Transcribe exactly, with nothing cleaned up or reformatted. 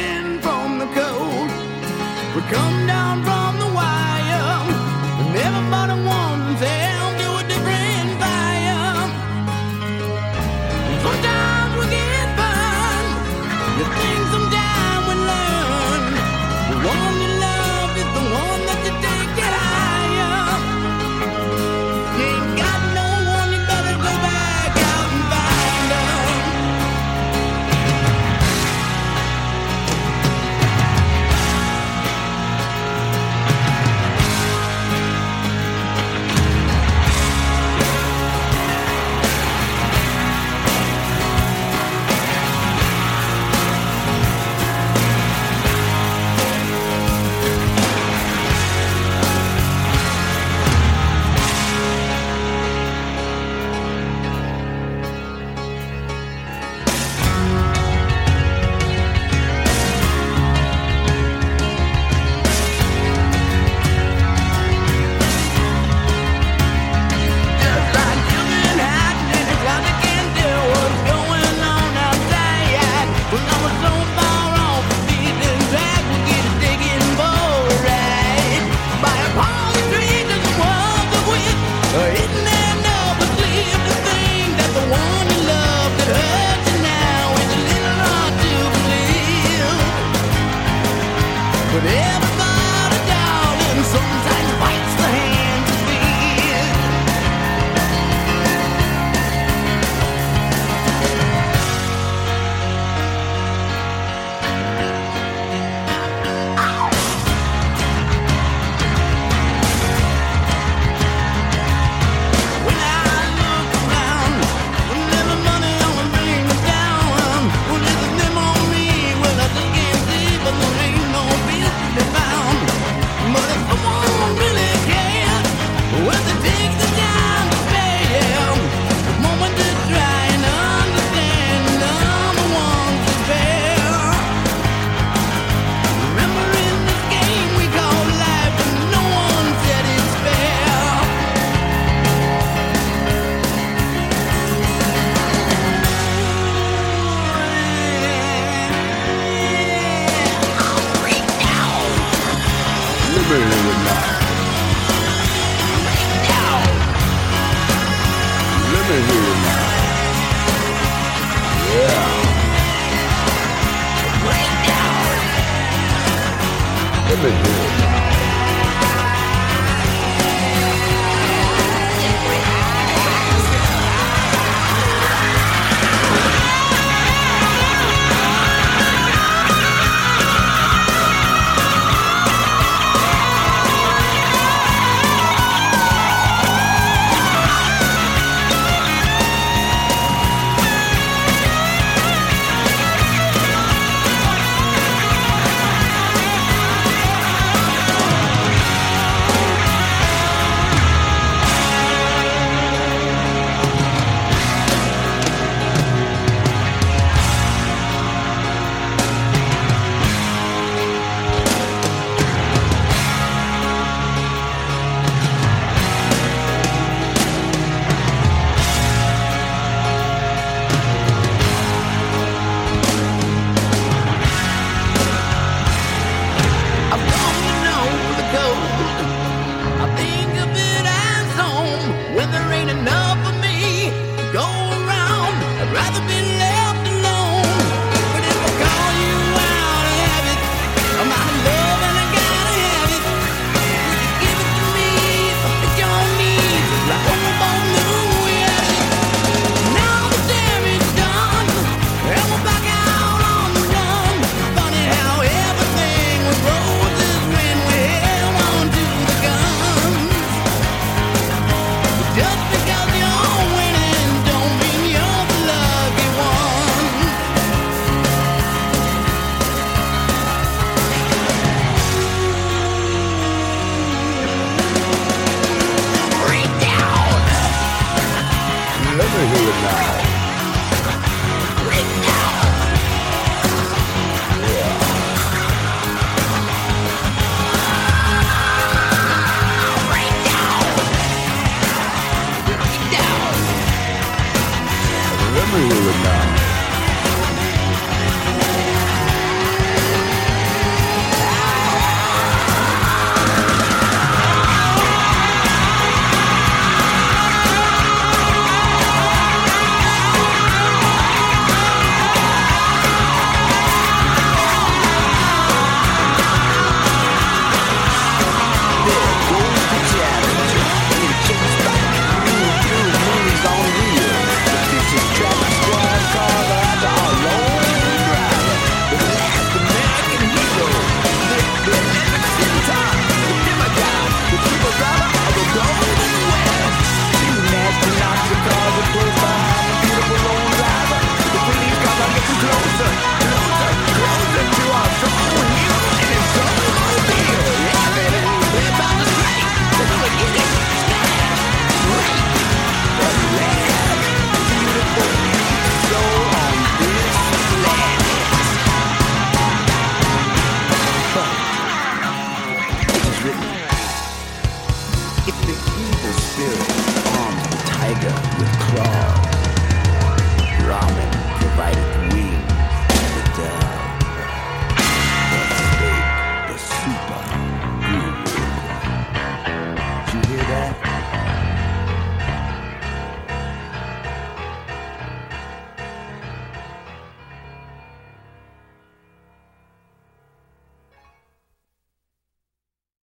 in from the cold. We come down from the wire, and everybody wants them to a different fire. Sometimes we get burned. You think sometime we learn. The one you love is the one that you take it higher. You ain't got no one, you better go back out and find them. But everybody, darling, sometimes bites the hand that feeds. When I look around, when every money only brings me down, when there's them on me, well, I just can't see, but there ain't no peace to be found. But if someone really cares, well, they take the time to spare the moment to try and understand I'm the one to spare. Remember in this game we call life, and no one said it's fair. I'll break down. Let me hear it now. Break down. Let me hear it now. Yeah. Break down. Let me hear it.